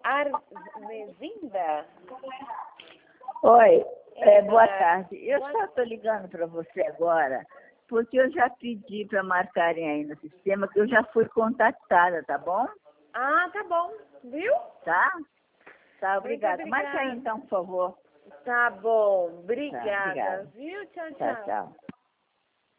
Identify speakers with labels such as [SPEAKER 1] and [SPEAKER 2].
[SPEAKER 1] Armezinda?
[SPEAKER 2] Oi, boa tarde. Eu só estou ligando para você agora, porque eu já pedi para marcarem aí no sistema que eu já fui contactada, tá bom?
[SPEAKER 1] Ah, tá bom. Viu?
[SPEAKER 2] Tá? Tá, obrigada.
[SPEAKER 1] Muito obrigada.
[SPEAKER 2] Marca aí então, por favor.
[SPEAKER 1] Tá bom.
[SPEAKER 2] Tá,
[SPEAKER 1] Obrigada.
[SPEAKER 2] obrigada.
[SPEAKER 1] Viu? Tchau,
[SPEAKER 2] Tchau,
[SPEAKER 1] tchau.
[SPEAKER 2] tchau.